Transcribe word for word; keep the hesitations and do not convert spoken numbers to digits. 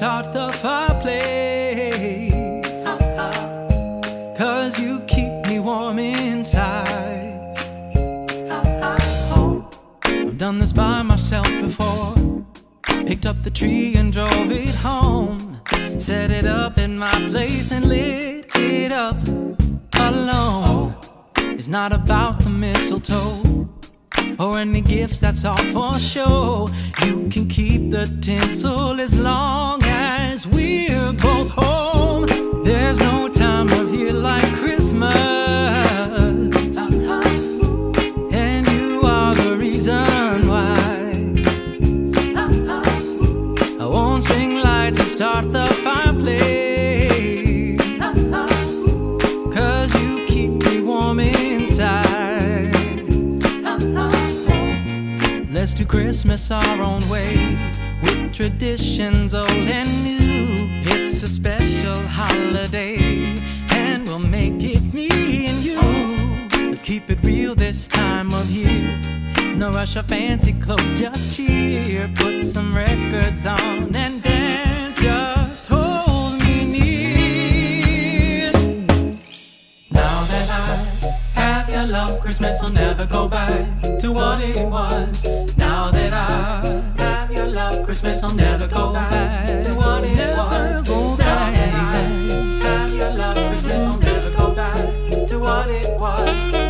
start the fireplace, 'cause you keep me warm inside. I've done this by myself before. Picked up the tree and drove it home. Set it up in my place and lit it up alone. It's not about the mistletoe or any gifts, that's all for show. You can keep the tinsel as long as we're both home. There's no time of year like Christmas, and you are the reason why. I won't string lights and start the fireplace, 'cause you keep me warm inside. Let's do Christmas our own way, with traditions old and new. It's a special holiday, and we'll make it me and you. Let's keep it real this time of year. No rush of fancy clothes, just cheer. Put some records on and dance, just hold me near. Now that I have your love, Christmas will never go back to what it was. Now that I have your love, Christmas will never go back to what it was. Now that I have your love, Christmas will never go back to what it was.